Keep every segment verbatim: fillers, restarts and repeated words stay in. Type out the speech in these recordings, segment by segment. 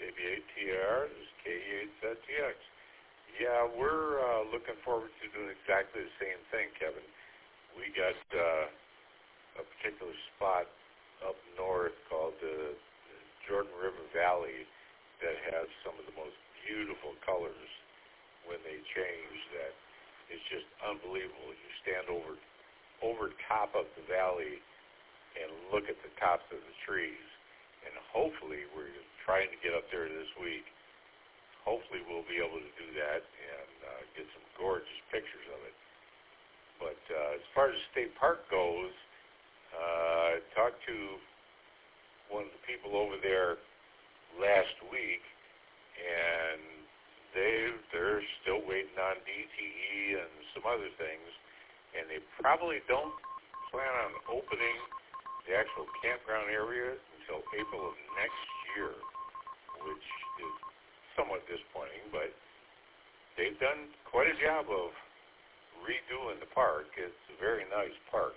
K V eight T A R, this is K E eight Z T X. Yeah, we're uh, looking forward to doing exactly the same thing, Kevin. We got uh, a particular spot up north called the Jordan River Valley that has some of the most beautiful colors when they change that it's just unbelievable. You stand over over top of the valley and look at the tops of the trees, and hopefully we're trying to get up there this week. Hopefully we'll be able to do that and uh, get some gorgeous pictures of it. But uh, as far as the state park goes, uh, I talked to one of the people over there last week, and they, they're still waiting on D T E and some other things, and they probably don't plan on opening the actual campground area until April of next year, which is somewhat disappointing, but they've done quite a job of redoing the park. It's a very nice park.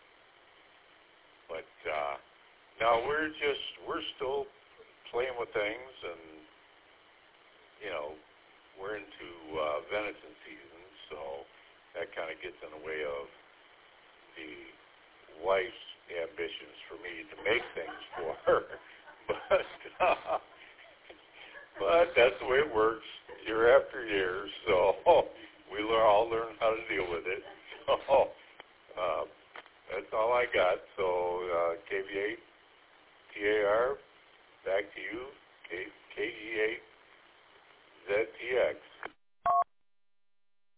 But uh, now we're just, we're still playing with things, and, you know, we're into uh, venison season, so that kind of gets in the way of the wife's ambitions for me to make things for her. But uh, But that's the way it works year after year, so we all learn how to deal with it. So uh, that's all I got. So uh, K V eight T A R, back to you, K E eight Z T X.